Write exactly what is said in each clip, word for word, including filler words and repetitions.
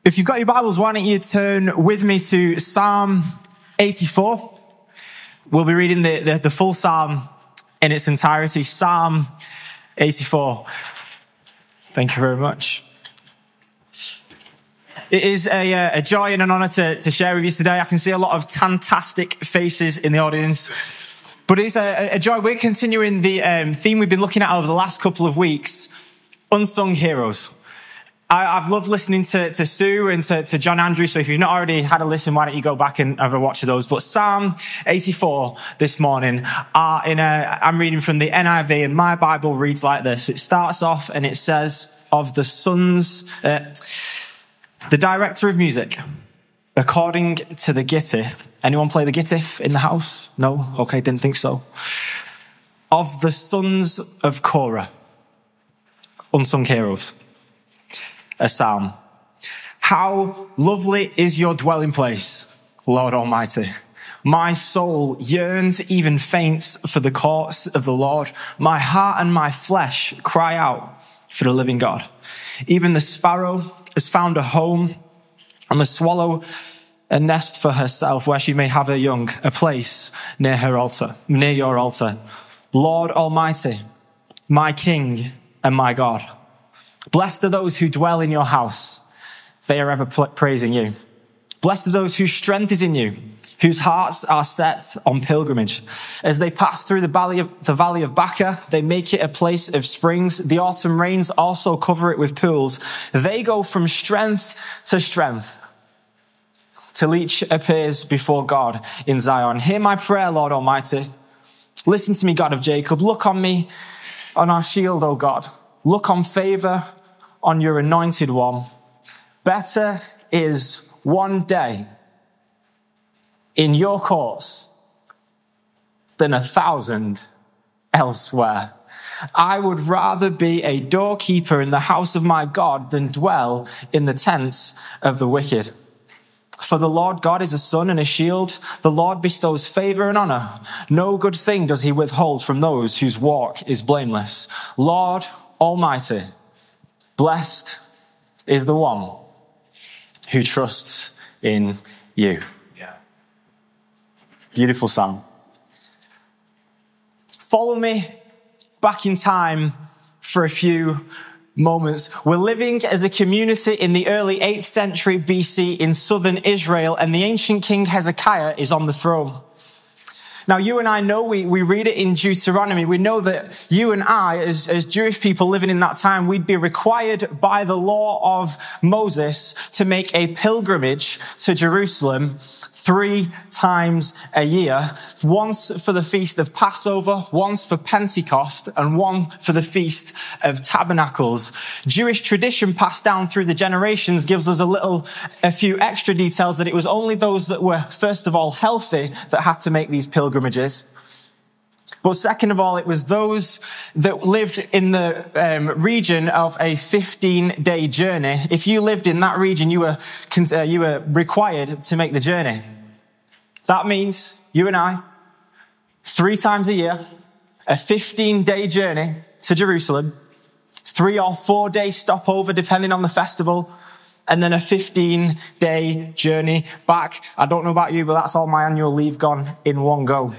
If you've got your Bibles, why don't you turn with me to Psalm eighty-four. We'll be reading the, the, the full Psalm in its entirety. Psalm eighty-four. Thank you very much. It is a, a joy and an honor to, to share with you today. I can see a lot of fantastic faces in the audience. But it's a, a joy. We're continuing the um, theme we've been looking at over the last couple of weeks, unsung heroes. I, I've loved listening to, to Sue and to, to John Andrew. So if you've not already had a listen, why don't you go back and have a watch of those? But Psalm eighty-four this morning, are in a, I'm reading from the N I V, and my Bible reads like this. It starts off and it says, of the sons, uh, the director of music, according to the Gittith. Anyone play the Gittith in the house? No? Okay, didn't think so. Of the sons of Korah, unsung heroes. A psalm. How lovely is your dwelling place, Lord Almighty. My soul yearns, even faints, for the courts of the Lord. My heart and my flesh cry out for the living God. Even the sparrow has found a home, and the swallow a nest for herself where she may have her young, a place near her altar, near your altar. Lord Almighty, my King and my God. Blessed are those who dwell in your house. They are ever praising you. Blessed are those whose strength is in you, whose hearts are set on pilgrimage. As they pass through the valley of, the valley of Baca, they make it a place of springs. The autumn rains also cover it with pools. They go from strength to strength till each appears before God in Zion. Hear my prayer, Lord Almighty. Listen to me, God of Jacob. Look on me, on our shield, O God. Look on favor on your anointed one. Better is one day in your courts than a thousand elsewhere. I would rather be a doorkeeper in the house of my God than dwell in the tents of the wicked. For the Lord God is a sun and a shield. The Lord bestows favor and honor. No good thing does he withhold from those whose walk is blameless. Lord Almighty, blessed is the one who trusts in you. Yeah. Beautiful psalm. Follow me back in time for a few moments. We're living as a community in the early eighth century B C in southern Israel, and the ancient king Hezekiah is on the throne. Now, you and I know, we, we read it in Deuteronomy. We know that you and I, as, as Jewish people living in that time, we'd be required by the law of Moses to make a pilgrimage to Jerusalem three times a year. Once for the Feast of Passover, once for Pentecost, and one for the Feast of Tabernacles. Jewish tradition passed down through the generations gives us a little, a few extra details that it was only those that were, first of all, healthy that had to make these pilgrimages. But second of all, it was those that lived in the um, region of a fifteen-day journey. If you lived in that region, you were, uh, you were required to make the journey. That means you and I, three times a year, a fifteen-day journey to Jerusalem, three or four-day stopover depending on the festival, and then a fifteen-day journey back. I don't know about you, but that's all my annual leave gone in one go.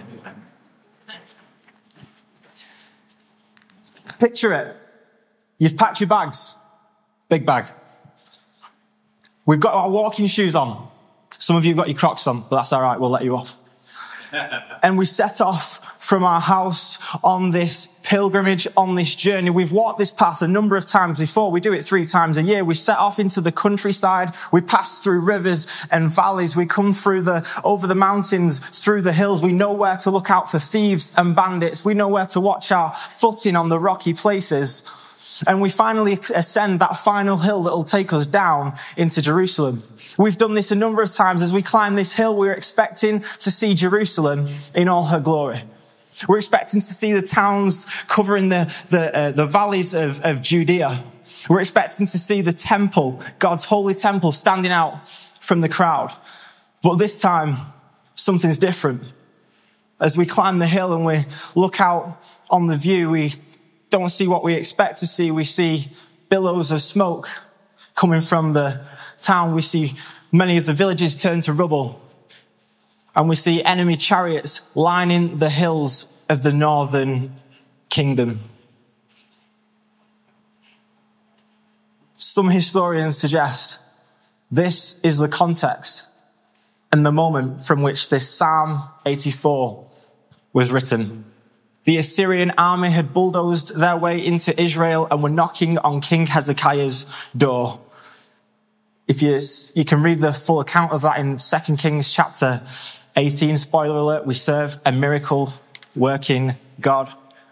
Picture it. You've packed your bags. Big bag. We've got our walking shoes on. Some of you have got your Crocs on, but that's all right. We'll let you off. And we set off from our house on this pilgrimage, on this journey. We've walked this path a number of times before. We do it three times a year. We set off into the countryside. We pass through rivers and valleys. We come through the, over the mountains, through the hills. We know where to look out for thieves and bandits. We know where to watch our footing on the rocky places. And we finally ascend that final hill that will take us down into Jerusalem. We've done this a number of times. As we climb this hill, we're expecting to see Jerusalem in all her glory. We're expecting to see the towns covering the, the, uh, the valleys of, of Judea. We're expecting to see the temple, God's holy temple, standing out from the crowd. But this time, something's different. As we climb the hill and we look out on the view, we don't see what we expect to see. We see billows of smoke coming from the town, we see many of the villages turn to rubble. And we see enemy chariots lining the hills of the northern kingdom. Some historians suggest this is the context and the moment from which this Psalm eighty-four was written. The Assyrian army had bulldozed their way into Israel and were knocking on King Hezekiah's door. If you, you can read the full account of that in Second Kings chapter eighteen. Spoiler alert, we serve a miracle working God.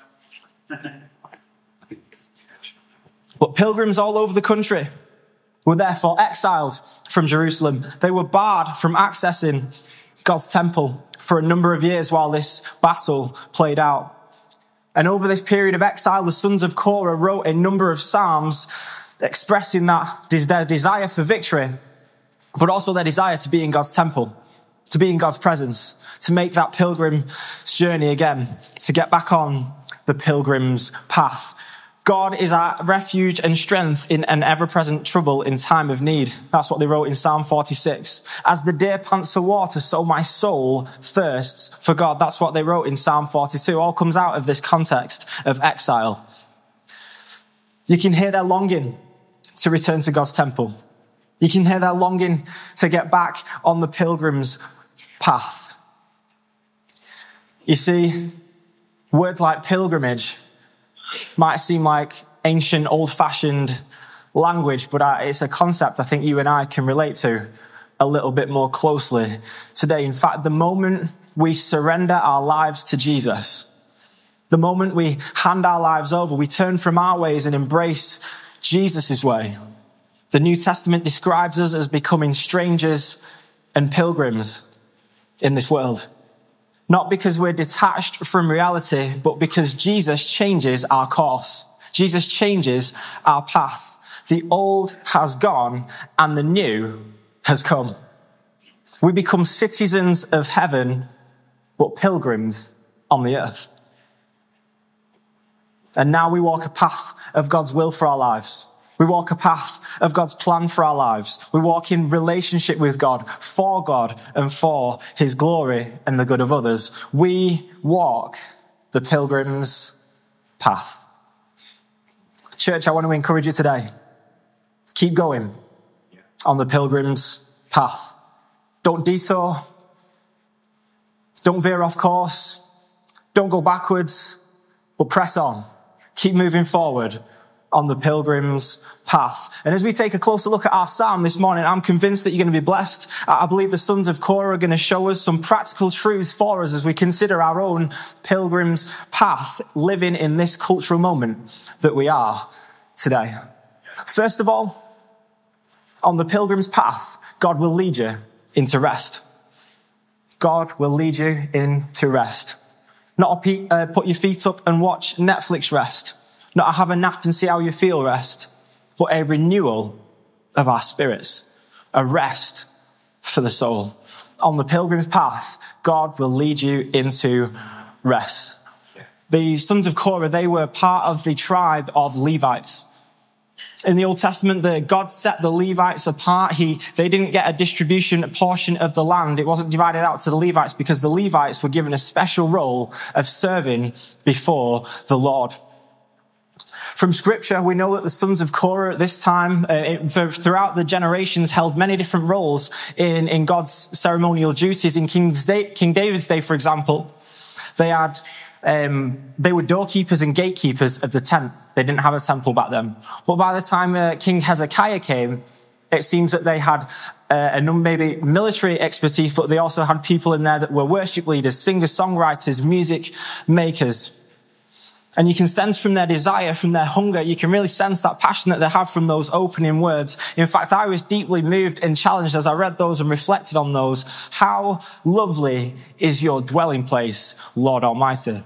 But pilgrims all over the country were therefore exiled from Jerusalem. They were barred from accessing God's temple for a number of years while this battle played out. And over this period of exile, the sons of Korah wrote a number of psalms expressing that their desire for victory, but also their desire to be in God's temple, to be in God's presence, to make that pilgrim's journey again, to get back on the pilgrim's path. God is our refuge and strength in an ever-present trouble in time of need. That's what they wrote in Psalm forty-six. As the deer pants for water, so my soul thirsts for God. That's what they wrote in Psalm forty-two. All comes out of this context of exile. You can hear their longing to return to God's temple. You can hear their longing to get back on the pilgrim's path. You see, words like pilgrimage might seem like ancient, old-fashioned language, but it's a concept I think you and I can relate to a little bit more closely today. In fact, the moment we surrender our lives to Jesus, the moment we hand our lives over, we turn from our ways and embrace Jesus' way. The New Testament describes us as becoming strangers and pilgrims in this world. Not because we're detached from reality, but because Jesus changes our course. Jesus changes our path. The old has gone and the new has come. We become citizens of heaven, but pilgrims on the earth. And now we walk a path of God's will for our lives. We walk a path of God's plan for our lives. We walk in relationship with God, for God, and for his glory and the good of others. We walk the pilgrim's path. Church, I want to encourage you today. Keep going on the pilgrim's path. Don't detour. Don't veer off course. Don't go backwards, but press on. Keep moving forward on the pilgrim's path. And as we take a closer look at our psalm this morning, I'm convinced that you're going to be blessed. I believe the sons of Korah are going to show us some practical truths for us as we consider our own pilgrim's path, living in this cultural moment that we are today. First of all, on the pilgrim's path, God will lead you into rest. God will lead you into rest. Not a, uh, put your feet up and watch Netflix rest. Not a have a nap and see how you feel rest, but a renewal of our spirits, a rest for the soul. On the pilgrim's path, God will lead you into rest. The sons of Korah, they were part of the tribe of Levites. In the Old Testament, the God set the Levites apart. He, they didn't get a distribution, a portion of the land. It wasn't divided out to the Levites because the Levites were given a special role of serving before the Lord. From scripture, we know that the sons of Korah at this time, uh, throughout the generations, held many different roles in, in God's ceremonial duties. In King, King David's day, for example, they had, um, they were doorkeepers and gatekeepers of the tent. They didn't have a temple back then. But by the time uh, King Hezekiah came, it seems that they had uh, a number, maybe military expertise, but they also had people in there that were worship leaders, singers, songwriters, music makers. And you can sense from their desire, from their hunger, you can really sense that passion that they have from those opening words. In fact, I was deeply moved and challenged as I read those and reflected on those. How lovely is your dwelling place, Lord Almighty.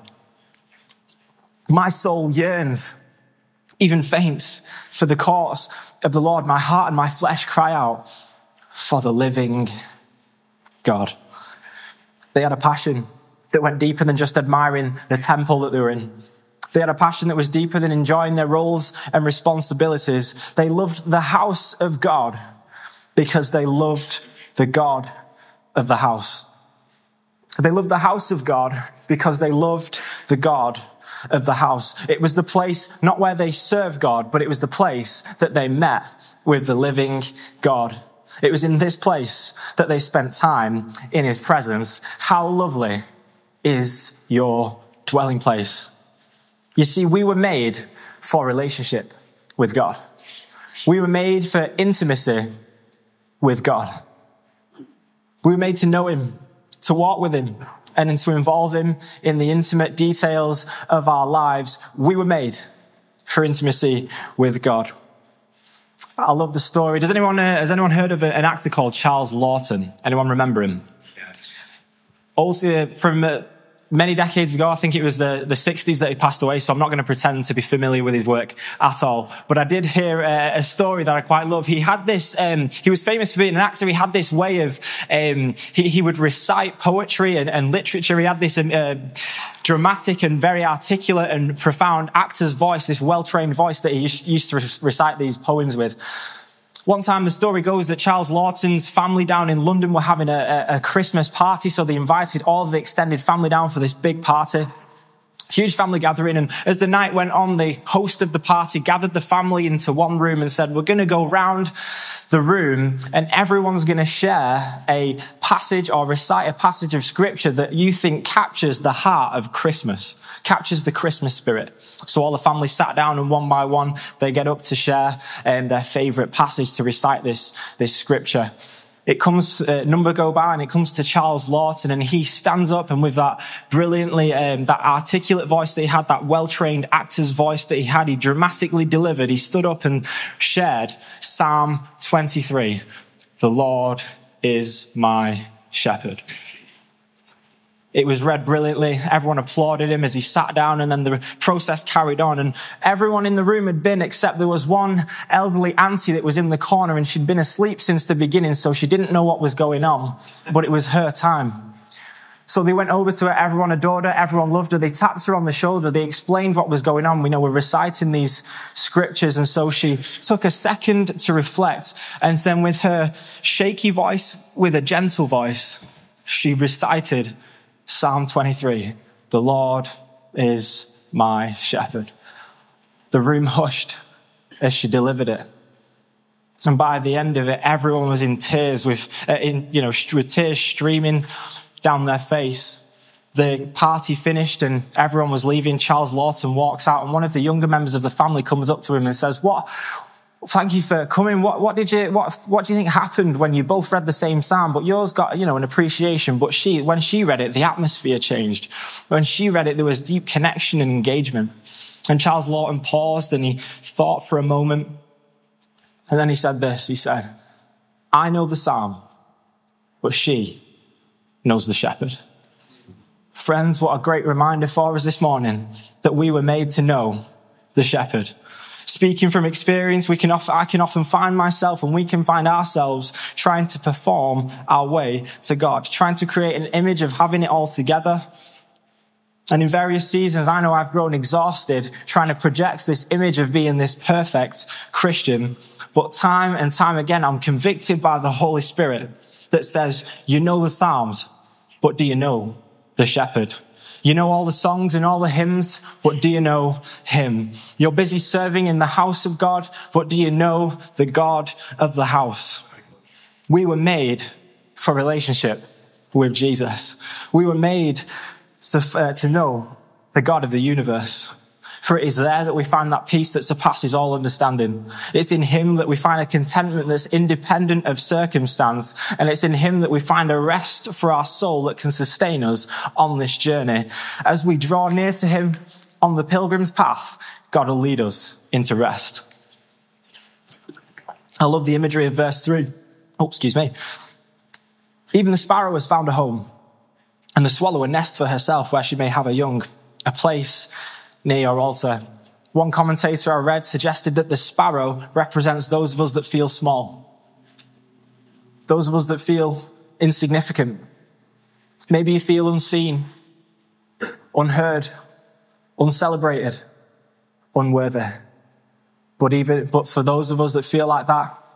My soul yearns, even faints, for the courts of the Lord. My heart and my flesh cry out for the living God. They had a passion that went deeper than just admiring the temple that they were in. They had a passion that was deeper than enjoying their roles and responsibilities. They loved the house of God because they loved the God of the house. They loved the house of God because they loved the God of the house. It was the place not where they served God, but it was the place that they met with the living God. It was in this place that they spent time in his presence. How lovely is your dwelling place? You see, we were made for relationship with God. We were made for intimacy with God. We were made to know him, to walk with him, and to involve him in the intimate details of our lives. We were made for intimacy with God. I love the story. Does anyone, uh, has anyone heard of an actor called Charles Laughton? Anyone remember him? Yes. Also, from uh, many decades ago, I think it was the, the sixties that he passed away, so I'm not going to pretend to be familiar with his work at all. But I did hear a, a story that I quite love. He had this, um, he was famous for being an actor. He had this way of, um, he, he would recite poetry and, and literature. He had this uh, dramatic and very articulate and profound actor's voice, this well-trained voice that he used, used to recite these poems with. One time the story goes that Charles Laughton's family down in London were having a, a, a Christmas party, so they invited all of the extended family down for this big party. Huge family gathering, and as the night went on, the host of the party gathered the family into one room and said, we're going to go round the room and everyone's going to share a passage or recite a passage of scripture that you think captures the heart of Christmas, captures the Christmas spirit. So all the family sat down and one by one, they get up to share um, their favourite passage to recite this, this scripture. It comes, uh, number go by and it comes to Charles Laughton, and he stands up, and with that brilliantly, um, that articulate voice that he had, that well-trained actor's voice that he had, he dramatically delivered. He stood up and shared Psalm twenty-three. The Lord is my shepherd. It was read brilliantly. Everyone applauded him as he sat down, and then the process carried on. And everyone in the room had been, except there was one elderly auntie that was in the corner, and she'd been asleep since the beginning, so she didn't know what was going on, but it was her time. So they went over to her. Everyone adored her. Everyone loved her. They tapped her on the shoulder. They explained what was going on. We know we're reciting these scriptures. And so she took a second to reflect. And then with her shaky voice, with a gentle voice, she recited Psalm twenty-three, the Lord is my shepherd. The room hushed as she delivered it. And by the end of it, everyone was in tears with, uh, in, you know, with tears streaming down their face. The party finished and everyone was leaving. Charles Laughton walks out, and one of the younger members of the family comes up to him and says, what, thank you for coming. What, what did you, what, what do you think happened when you both read the same psalm, but yours got, you know, an appreciation, but she, when she read it, the atmosphere changed. When she read it, there was deep connection and engagement. And Charles Laughton paused and he thought for a moment. And then he said this, he said, I know the psalm, but she knows the shepherd. Friends, what a great reminder for us this morning that we were made to know the shepherd. Speaking from experience, we can often, I can often find myself, and we can find ourselves trying to perform our way to God, trying to create an image of having it all together. And in various seasons, I know I've grown exhausted trying to project this image of being this perfect Christian. But time and time again, I'm convicted by the Holy Spirit that says, you know the Psalms, but do you know the shepherd? You know all the songs and all the hymns, but do you know him? You're busy serving in the house of God, but do you know the God of the house? We were made for relationship with Jesus. We were made to, uh, to know the God of the universe. For it is there that we find that peace that surpasses all understanding. It's in him that we find a contentment that's independent of circumstance. And it's in him that we find a rest for our soul that can sustain us on this journey. As we draw near to him on the pilgrim's path, God will lead us into rest. I love the imagery of verse three. Oh, excuse me. Even the sparrow has found a home, and the swallow a nest for herself where she may have her young, a place near your altar. One commentator I read suggested that the sparrow represents those of us that feel small. Those of us that feel insignificant. Maybe you feel unseen, unheard, uncelebrated, unworthy. But even, but for those of us that feel like that,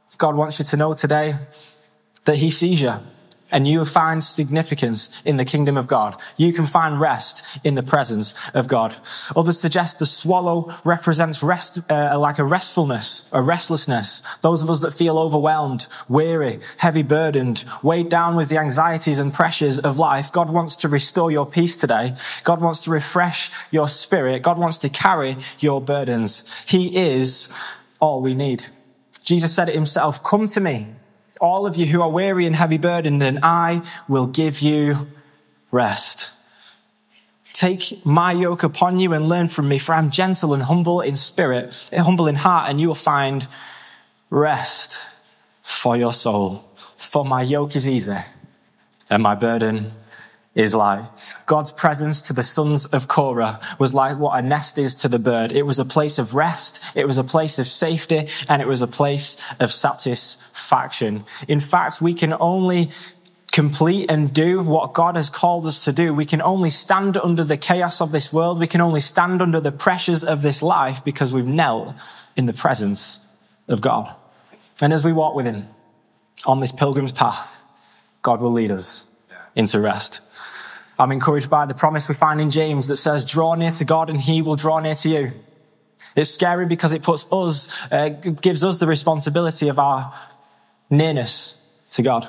God wants you to know today that he sees you and you find significance in the kingdom of God. You can find rest in the presence of God. Others suggest the swallow represents rest, uh, like a restfulness, a restlessness. Those of us that feel overwhelmed, weary, heavy burdened, weighed down with the anxieties and pressures of life. God wants to restore your peace today. God wants to refresh your spirit. God wants to carry your burdens. He is all we need. Jesus said it himself, "Come to me, all of you who are weary and heavy burdened, and I will give you rest. Take my yoke upon you and learn from me, for I'm gentle and humble in spirit, humble in heart, and you will find rest for your soul. For my yoke is easy and my burden is light." God's presence to the sons of Korah was like what a nest is to the bird. It was a place of rest, it was a place of safety, and it was a place of satisfaction. In fact, we can only complete and do what God has called us to do. We can only stand under the chaos of this world. We can only stand under the pressures of this life because we've knelt in the presence of God. And as we walk with him on this pilgrim's path, God will lead us into rest. I'm encouraged by the promise we find in James that says, "Draw near to God and he will draw near to you." It's scary because it puts us, uh, gives us the responsibility of our nearness to God.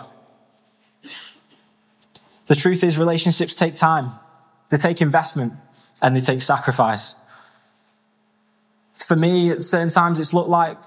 The truth is, relationships take time, they take investment, and they take sacrifice. For me, at certain times, it's looked like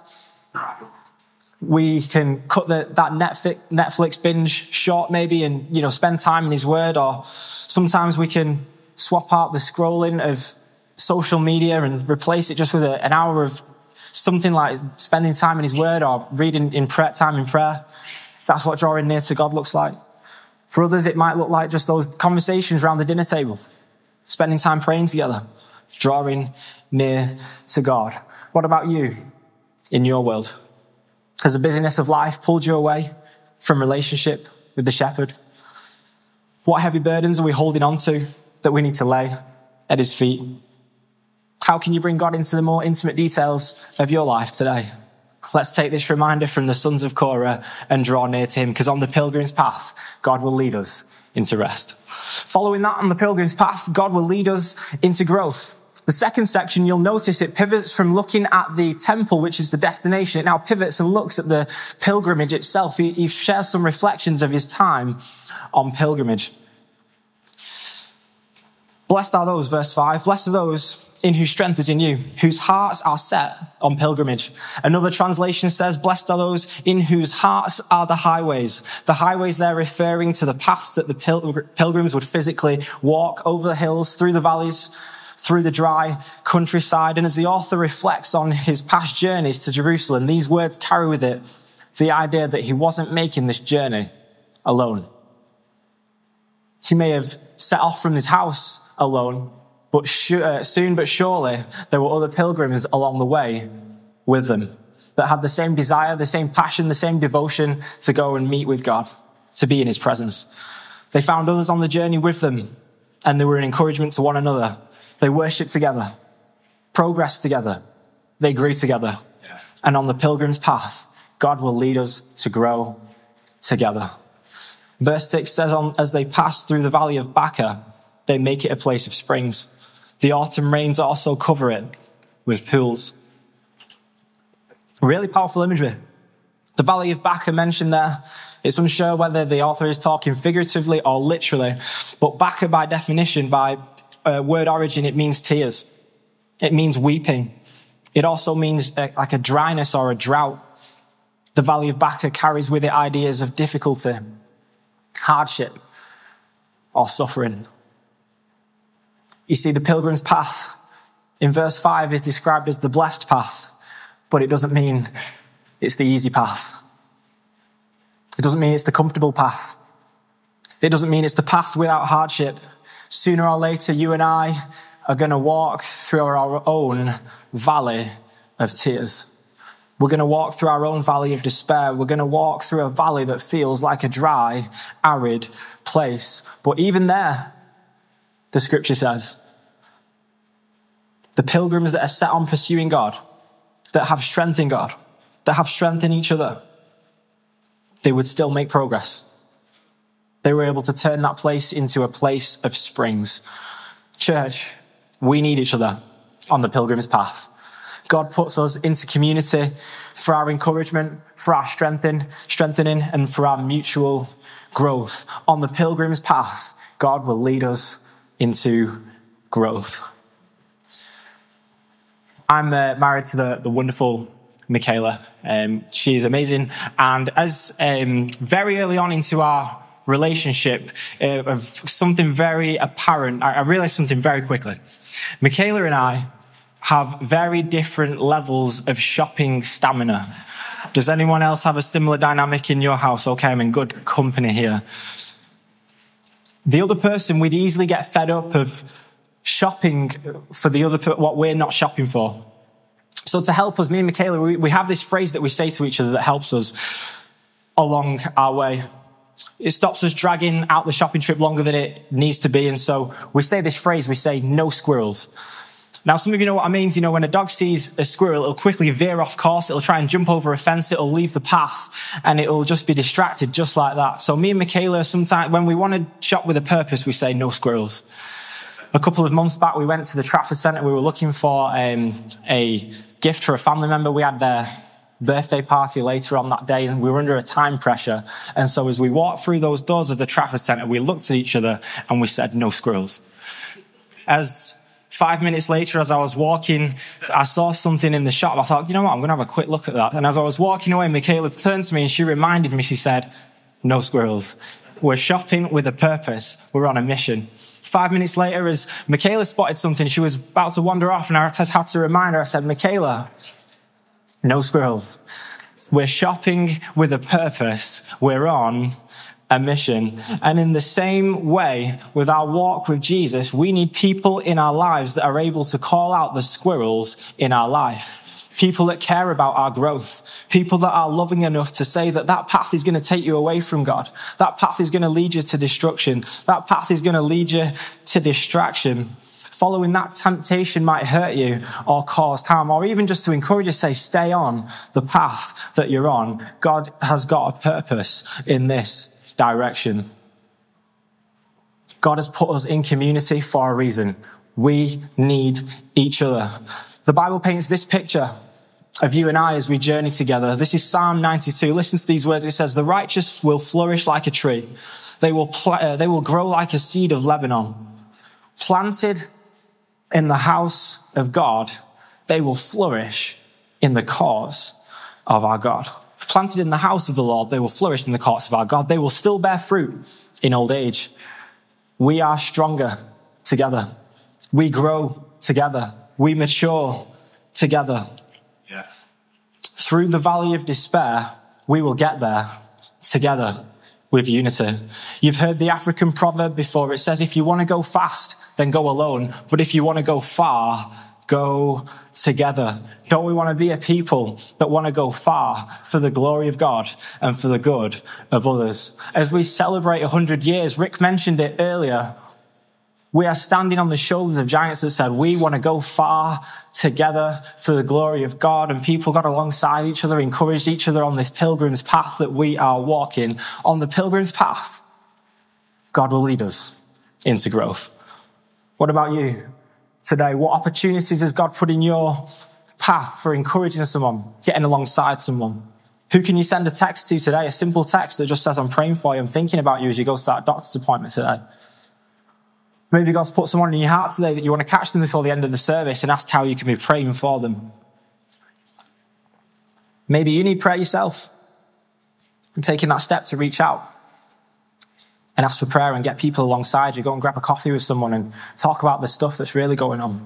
we can cut the, that Netflix, Netflix binge short maybe and, you know, spend time in his word. Or sometimes we can swap out the scrolling of social media and replace it just with a, an hour of something like spending time in his word or reading in prayer, time in prayer. That's what drawing near to God looks like. For others, it might look like just those conversations around the dinner table, spending time praying together, drawing near to God. What about you in your world? Has the busyness of life pulled you away from relationship with the shepherd? What heavy burdens are we holding on to that we need to lay at his feet? How can you bring God into the more intimate details of your life today? Let's take this reminder from the sons of Korah and draw near to him, because on the pilgrim's path, God will lead us into rest. Following that on the pilgrim's path, God will lead us into growth. The second section, you'll notice it pivots from looking at the temple, which is the destination. It now pivots and looks at the pilgrimage itself. He, he shares some reflections of his time on pilgrimage. Blessed are those, verse five, blessed are those in whose strength is in you, whose hearts are set on pilgrimage. Another translation says, blessed are those in whose hearts are the highways. The highways there referring to the paths that the pil- pilgrims would physically walk over the hills, through the valleys, through the dry countryside. And as the author reflects on his past journeys to Jerusalem, these words carry with it the idea that he wasn't making this journey alone. He may have set off from his house alone, but soon but surely there were other pilgrims along the way with them that had the same desire, the same passion, the same devotion to go and meet with God, to be in his presence. They found others on the journey with them, and they were an encouragement to one another. They worshipped together, progressed together, they grew together. Yeah. And on the pilgrim's path, God will lead us to grow together. Verse six says, as they pass through the valley of Baca, they make it a place of springs. The autumn rains also cover it with pools. Really powerful imagery. The valley of Baca mentioned there, it's unsure whether the author is talking figuratively or literally, but Baca by definition, by Uh, word origin, it means tears. It means weeping. It also means uh, like a dryness or a drought. The Valley of Baca carries with it ideas of difficulty, hardship, or suffering. You see, the pilgrim's path in verse five is described as the blessed path, but it doesn't mean it's the easy path. It doesn't mean it's the comfortable path. It doesn't mean it's the path without hardship. Sooner or later, you and I are going to walk through our own valley of tears. We're going to walk through our own valley of despair. We're going to walk through a valley that feels like a dry, arid place. But even there, the scripture says, the pilgrims that are set on pursuing God, that have strength in God, that have strength in each other, they would still make progress. They were able to turn that place into a place of springs. Church, we need each other on the pilgrim's path. God puts us into community for our encouragement, for our strengthening, strengthening, and for our mutual growth. On the pilgrim's path, God will lead us into growth. I'm uh, married to the, the wonderful Michaela. Um, she is amazing. And as um, very early on into our relationship, uh, of something very apparent, I, I realized something very quickly. Michaela and I have very different levels of shopping stamina. Does anyone else have a similar dynamic in your house? Okay, I'm in good company here. The other person, we'd easily get fed up of shopping for the other, what we're not shopping for. So to help us, me and Michaela, we, we have this phrase that we say to each other that helps us along our way. It stops us dragging out the shopping trip longer than it needs to be. And so we say this phrase, we say, no squirrels. Now, some of you know what I mean. You know, when a dog sees a squirrel, it'll quickly veer off course. It'll try and jump over a fence. It'll leave the path and it'll just be distracted just like that. So me and Michaela, sometimes when we want to shop with a purpose, we say no squirrels. A couple of months back, we went to the Trafford Centre. We were looking for um, a gift for a family member. We had their birthday party later on that day and we were under a time pressure. And so as we walked through those doors of the Trafford Centre, we looked at each other and we said, no squirrels. As Five minutes later, as I was walking, I saw something in the shop. I thought, you know what, I'm going to have a quick look at that. And as I was walking away, Michaela turned to me and she reminded me, she said, no squirrels. We're shopping with a purpose. We're on a mission. Five minutes later, as Michaela spotted something, she was about to wander off and I had to remind her, I said, Michaela, no squirrels. We're shopping with a purpose. We're on a mission. And in the same way, with our walk with Jesus, we need people in our lives that are able to call out the squirrels in our life. People that care about our growth. People that are loving enough to say that that path is going to take you away from God. That path is going to lead you to destruction. That path is going to lead you to distraction. Following that temptation might hurt you or cause harm, or even just to encourage you, say, stay on the path that you're on. God has got a purpose in this direction. God has put us in community for a reason. We need each other. The Bible paints this picture of you and I as we journey together. This is Psalm ninety-two. Listen to these words. It says, the righteous will flourish like a tree. They will, pl- uh, they will grow like a seed of Lebanon. Planted in the house of God, they will flourish in the cause of our God. Planted in the house of the Lord, they will flourish in the courts of our God. They will still bear fruit in old age. We are stronger together. We grow together. We mature together. Yeah. Through the valley of despair, we will get there together with unity. You've heard the African proverb before. It says, if you want to go fast, then go alone. But if you want to go far, go together. Don't we want to be a people that want to go far for the glory of God and for the good of others? As we celebrate one hundred years, Rick mentioned it earlier, we are standing on the shoulders of giants that said, we want to go far together for the glory of God. And people got alongside each other, encouraged each other on this pilgrim's path that we are walking. On the pilgrim's path, God will lead us into growth. What about you? Today, what opportunities has God put in your path for encouraging someone, getting alongside someone? Who can you send a text to today? A simple text that just says, I'm praying for you, I'm thinking about you as you go to that doctor's appointment today. Maybe God's put someone in your heart today that you want to catch them before the end of the service and ask how you can be praying for them. Maybe you need prayer yourself and taking that step to reach out and ask for prayer and get people alongside you. Go and grab a coffee with someone and talk about the stuff that's really going on.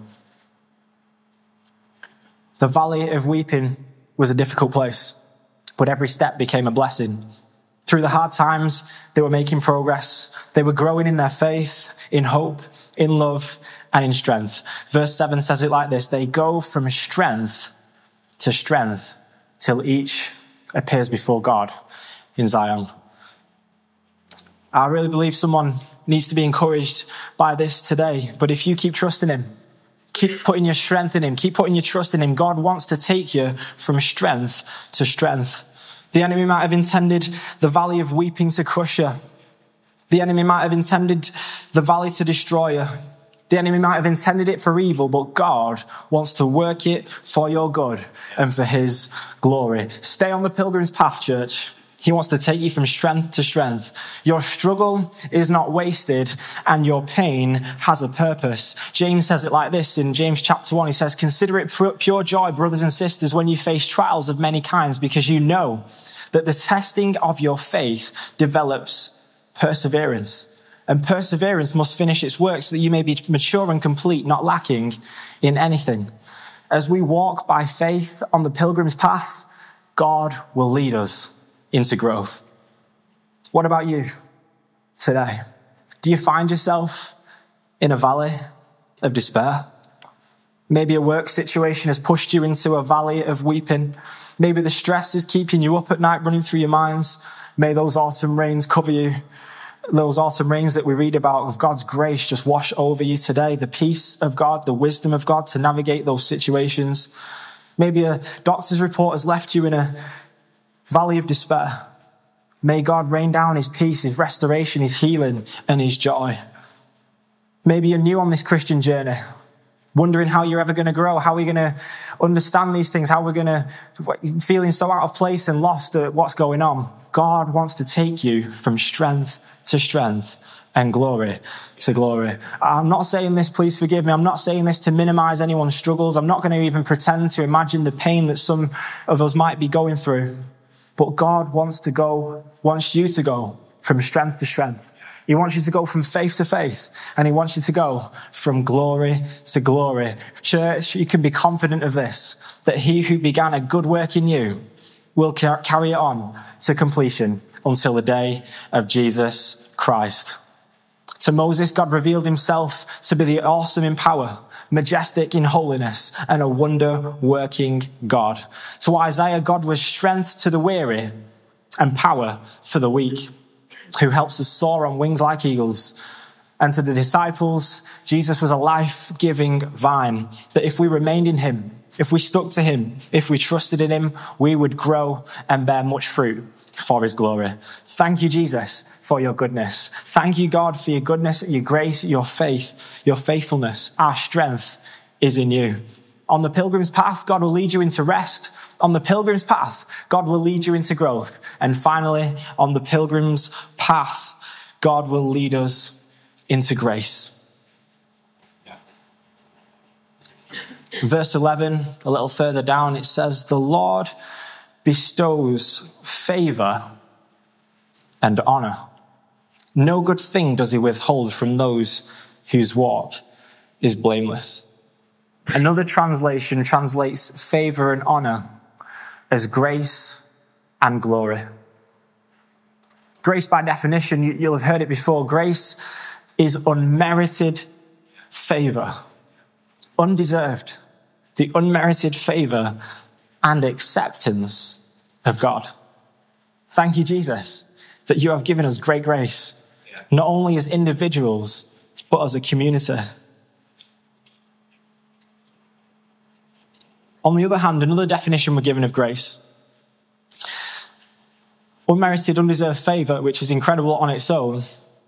The valley of weeping was a difficult place, but every step became a blessing. Through the hard times, they were making progress. They were growing in their faith, in hope, in love, and in strength. Verse seven says it like this: they go from strength to strength till each appears before God in Zion. I really believe someone needs to be encouraged by this today. But if you keep trusting him, keep putting your strength in him, keep putting your trust in him, God wants to take you from strength to strength. The enemy might have intended the valley of weeping to crush you. The enemy might have intended the valley to destroy you. The enemy might have intended it for evil, but God wants to work it for your good and for his glory. Stay on the pilgrim's path, church. He wants to take you from strength to strength. Your struggle is not wasted and your pain has a purpose. James says it like this in James chapter one. He says, consider it pure joy, brothers and sisters, when you face trials of many kinds, because you know that the testing of your faith develops perseverance. And perseverance must finish its work so that you may be mature and complete, not lacking in anything. As we walk by faith on the pilgrim's path, God will lead us into growth. What about you today? Do you find yourself in a valley of despair? Maybe a work situation has pushed you into a valley of weeping. Maybe the stress is keeping you up at night, running through your minds. May those autumn rains cover you. Those autumn rains that we read about of God's grace just wash over you today. The peace of God, the wisdom of God to navigate those situations. Maybe a doctor's report has left you in a valley of despair. May God rain down his peace, his restoration, his healing, and his joy. Maybe you're new on this Christian journey, wondering how you're ever going to grow, how we're going to understand these things, how we're going to, feeling so out of place and lost at what's going on. God wants to take you from strength to strength and glory to glory. I'm not saying this, please forgive me. I'm not saying this to minimize anyone's struggles. I'm not going to even pretend to imagine the pain that some of us might be going through. But God wants to go, wants you to go from strength to strength. He wants you to go from faith to faith, and he wants you to go from glory to glory. Church, you can be confident of this, that he who began a good work in you will carry it on to completion until the day of Jesus Christ. To Moses, God revealed himself to be the awesome in power, majestic in holiness, and a wonder-working God. To Isaiah, God was strength to the weary and power for the weak, who helps us soar on wings like eagles. And to the disciples, Jesus was a life-giving vine, that if we remained in him, if we stuck to him, if we trusted in him, we would grow and bear much fruit for his glory. Thank you, Jesus, for your goodness. Thank you, God, for your goodness, your grace, your faith, your faithfulness. Our strength is in you. On the pilgrim's path, God will lead you into rest. On the pilgrim's path, God will lead you into growth. And finally, on the pilgrim's path, God will lead us into grace. Verse eleven, a little further down, it says, the Lord bestows favor and honor. No good thing does he withhold from those whose walk is blameless. Another translation translates favor and honor as grace and glory. Grace, by definition, you'll have heard it before. Grace is unmerited favor, undeserved, the unmerited favor and acceptance of God. Thank you, Jesus, that you have given us great grace, not only as individuals, but as a community. On the other hand, another definition we're given of grace: unmerited, undeserved favor, which is incredible on its own.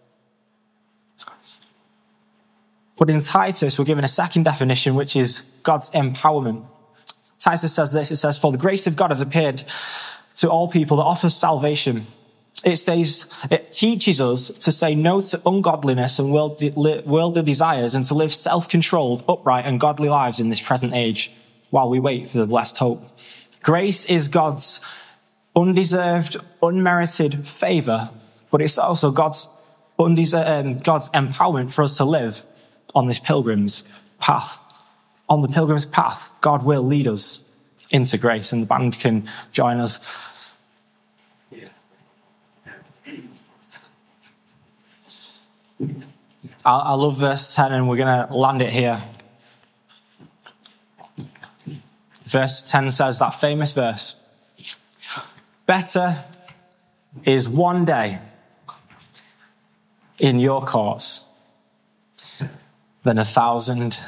But in Titus, we're given a second definition, which is God's empowerment. Titus says this, it says, for the grace of God has appeared to all people that offers salvation. It says, it teaches us to say no to ungodliness and worldly desires and to live self-controlled, upright and godly lives in this present age while we wait for the blessed hope. Grace is God's undeserved, unmerited favor, but it's also God's undeserved, um, God's empowerment for us to live on this pilgrim's path. On the pilgrim's path, God will lead us into grace, and the band can join us. I, I love verse ten, and we're going to land it here. Verse ten says, that famous verse, better is one day in your courts than a thousand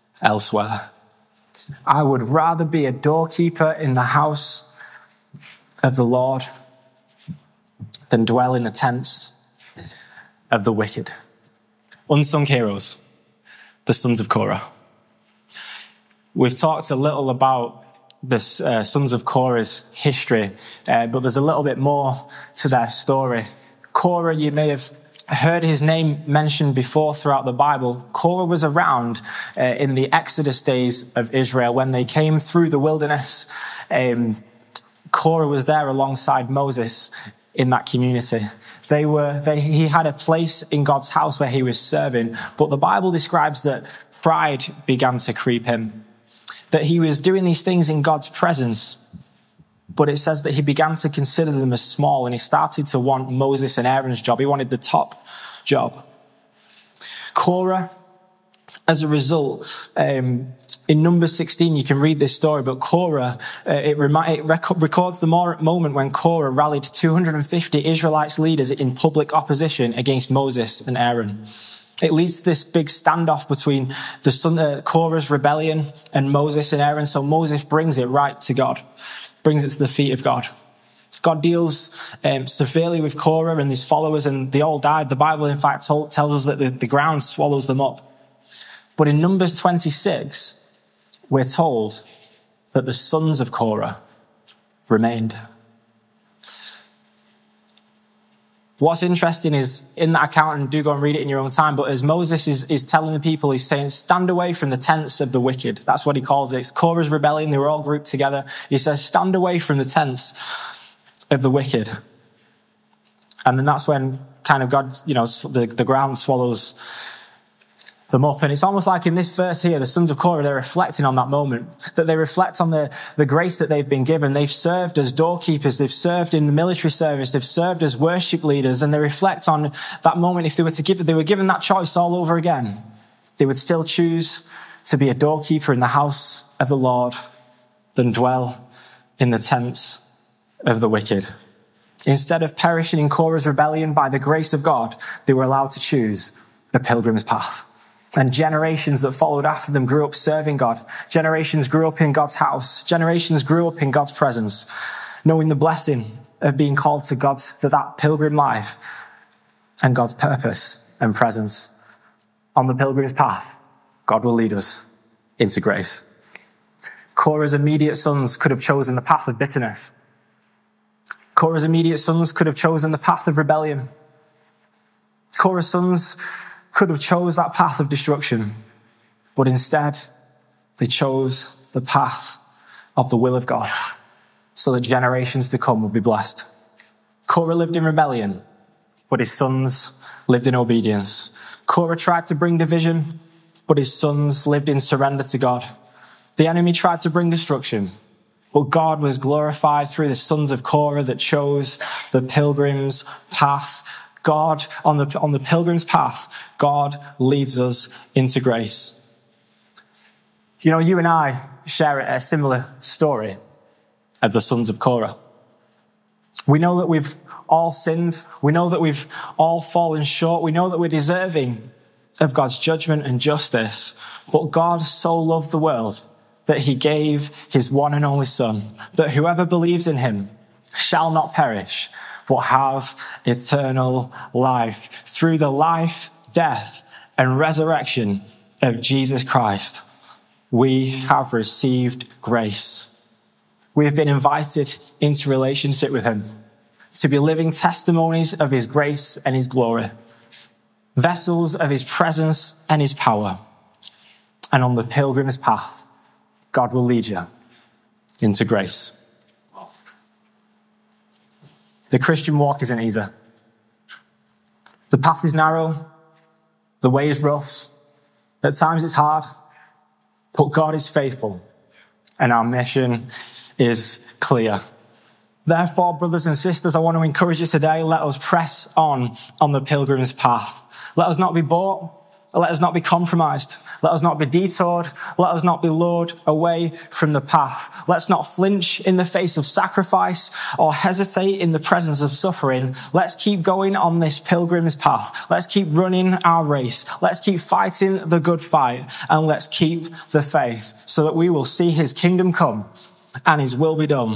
elsewhere. I would rather be a doorkeeper in the house of the Lord than dwell in the tents of the wicked. Unsung heroes, the sons of Korah. We've talked a little about the uh, sons of Korah's history, uh, but there's a little bit more to their story. Korah, you may have heard his name mentioned before throughout the Bible. Korah was around uh, in the Exodus days of Israel when they came through the wilderness. Um, Korah was there alongside Moses in that community. They were, they, he had a place in God's house where he was serving, but the Bible describes that pride began to creep in, that he was doing these things in God's presence, but it says that he began to consider them as small, and he started to want Moses and Aaron's job. He wanted the top job. Korah, as a result, um, in Numbers sixteen, you can read this story, but Korah, uh, it, remi- it rec- records the more- moment when Korah rallied two hundred fifty Israelites leaders in public opposition against Moses and Aaron. It leads to this big standoff between the son, uh, Korah's rebellion and Moses and Aaron. So Moses brings it right to God, brings it to the feet of God. God deals um, severely with Korah and his followers, and they all died. The Bible, in fact, told, tells us that the, the ground swallows them up. But in Numbers twenty-six, we're told that the sons of Korah remained. What's interesting is in that account, and do go and read it in your own time, but as Moses is, is telling the people, he's saying, stand away from the tents of the wicked. That's what he calls it. It's Korah's rebellion. They were all grouped together. He says, stand away from the tents of the wicked. And then that's when kind of God, you know, the, the ground swallows them up. And it's almost like in this verse here, the sons of Korah, they're reflecting on that moment, that they reflect on the, the grace that they've been given. They've served as doorkeepers. They've served in the military service. They've served as worship leaders. And they reflect on that moment. If they were to give, they were given that choice all over again, they would still choose to be a doorkeeper in the house of the Lord than dwell in the tents of the wicked. Instead of perishing in Korah's rebellion, by the grace of God, they were allowed to choose the pilgrim's path. And generations that followed after them grew up serving God. Generations grew up in God's house. Generations grew up in God's presence, knowing the blessing of being called to God's, to that pilgrim life and God's purpose and presence. On the pilgrim's path, God will lead us into grace. Korah's immediate sons could have chosen the path of bitterness. Korah's immediate sons could have chosen the path of rebellion. Korah's sons could have chose that path of destruction, but instead they chose the path of the will of God so that generations to come would be blessed. Korah lived in rebellion, but his sons lived in obedience. Korah tried to bring division, but his sons lived in surrender to God. The enemy tried to bring destruction, but God was glorified through the sons of Korah that chose the pilgrim's path. God, on the, on the pilgrim's path, God leads us into grace. You know, you and I share a similar story of the sons of Korah. We know that we've all sinned. We know that we've all fallen short. We know that we're deserving of God's judgment and justice. But God so loved the world that he gave his one and only Son, that whoever believes in him shall not perish, but have eternal life through the life, death, and resurrection of Jesus Christ. We have received grace. We have been invited into relationship with him to be living testimonies of his grace and his glory, vessels of his presence and his power. And on the pilgrim's path, God will lead you into grace. The Christian walk isn't easy. The path is narrow. The way is rough. At times it's hard. But God is faithful. And our mission is clear. Therefore, brothers and sisters, I want to encourage you today, let us press on on the pilgrim's path. Let us not be bought. Let us not be compromised. Let us not be detoured. Let us not be lured away from the path. Let's not flinch in the face of sacrifice or hesitate in the presence of suffering. Let's keep going on this pilgrim's path. Let's keep running our race. Let's keep fighting the good fight, and let's keep the faith so that we will see his kingdom come and his will be done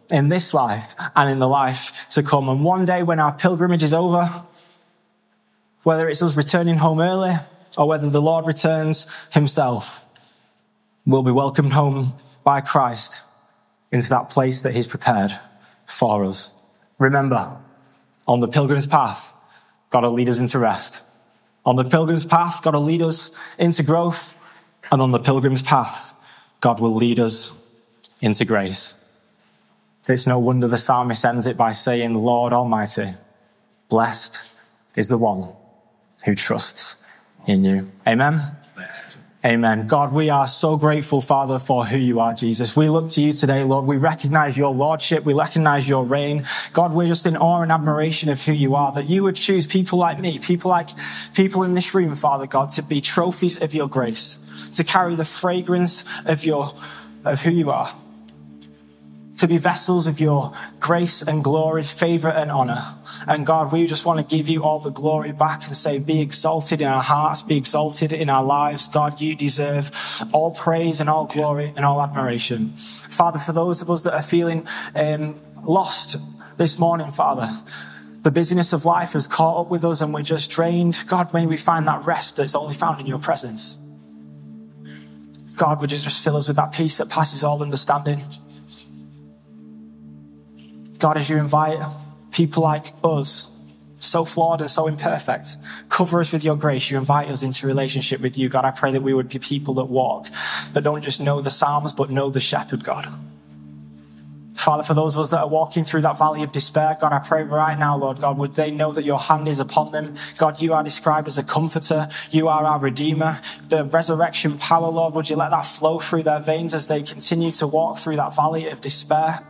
in this life and in the life to come. And one day when our pilgrimage is over, whether it's us returning home early or whether the Lord returns himself, we'll be welcomed home by Christ into that place that he's prepared for us. Remember, on the pilgrim's path, God will lead us into rest. On the pilgrim's path, God will lead us into growth. And on the pilgrim's path, God will lead us into grace. It's no wonder the psalmist ends it by saying, Lord Almighty, blessed is the one who trusts in you. Amen. Amen. God, we are so grateful, Father, for who you are, Jesus. We look to you today, Lord. We recognize your lordship. We recognize your reign. God, we're just in awe and admiration of who you are, that you would choose people like me, people like people in this room, Father God, to be trophies of your grace, to carry the fragrance of your, of who you are, to be vessels of your grace and glory, favor and honor. And God, we just want to give you all the glory back and say, be exalted in our hearts, be exalted in our lives. God, you deserve all praise and all glory and all admiration. Father, for those of us that are feeling um, lost this morning, Father, the busyness of life has caught up with us and we're just drained. God, may we find that rest that's only found in your presence. God, would you just fill us with that peace that passes all understanding? God, as you invite people like us, so flawed and so imperfect, cover us with your grace. You invite us into relationship with you. God, I pray that we would be people that walk, that don't just know the Psalms, but know the shepherd, God. Father, for those of us that are walking through that valley of despair, God, I pray right now, Lord God, would they know that your hand is upon them? God, you are described as a comforter. You are our redeemer. The resurrection power, Lord, would you let that flow through their veins as they continue to walk through that valley of despair?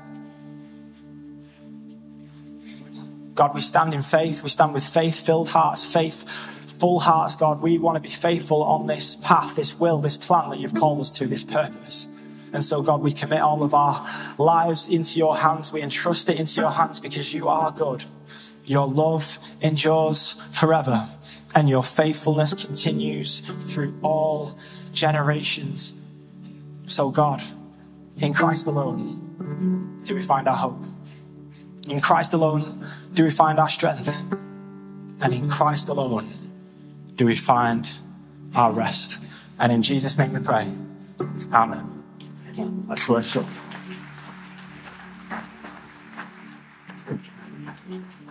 God, we stand in faith. We stand with faith-filled hearts, faithful hearts, God. We want to be faithful on this path, this will, this plan that you've called us to, this purpose. And so, God, we commit all of our lives into your hands. We entrust it into your hands because you are good. Your love endures forever, and your faithfulness continues through all generations. So, God, in Christ alone do we find our hope. In Christ alone do we find our strength. And in Christ alone do we find our rest. And in Jesus' name we pray. Amen. Amen. Let's worship.